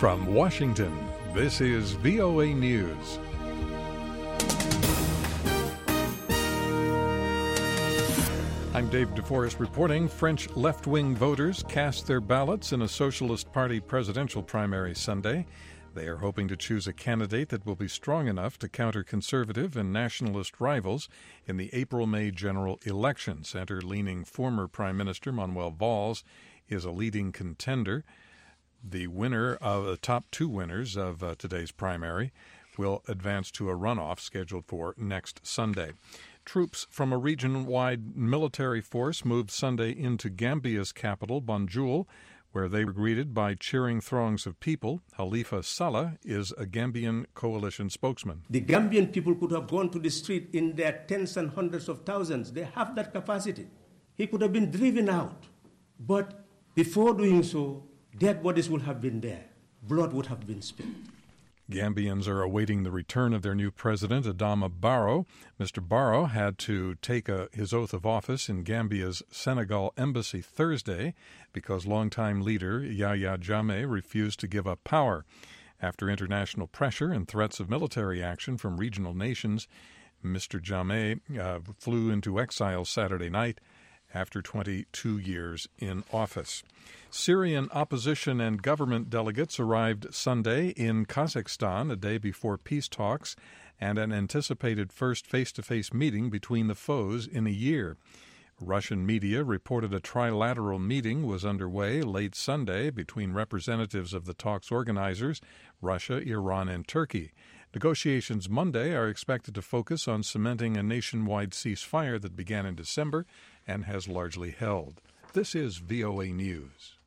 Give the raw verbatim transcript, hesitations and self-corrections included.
From Washington, this is V O A News. I'm Dave DeForest reporting. French left-wing voters cast their ballots in a Socialist Party presidential primary Sunday. They are hoping to choose a candidate that will be strong enough to counter conservative and nationalist rivals in the April-May general election. Center-leaning former Prime Minister Manuel Valls is a leading contender. The winner of the top two winners of uh, today's primary will advance to a runoff scheduled for next Sunday. Troops from a region-wide military force moved Sunday into Gambia's capital, Banjul, where they were greeted by cheering throngs of people. Halifa Sallah is a Gambian coalition spokesman. The Gambian people could have gone to the street in their tens and hundreds of thousands. They have that capacity. He could have been driven out. But before doing so, dead bodies would have been there. Blood would have been spilled. Gambians are awaiting the return of their new president, Adama Barrow. Mister Barrow had to take a, his oath of office in Gambia's Senegal embassy Thursday because longtime leader Yahya Jammeh refused to give up power. After international pressure and threats of military action from regional nations, Mister Jammeh uh, flew into exile Saturday night after twenty-two years in office. Syrian opposition and government delegates arrived Sunday in Kazakhstan a day before peace talks and an anticipated first face-to-face meeting between the foes in a year. Russian media reported a trilateral meeting was underway late Sunday between representatives of the talks organizers, Russia, Iran, and Turkey. Negotiations Monday are expected to focus on cementing a nationwide ceasefire that began in December and has largely held. This is V O A News.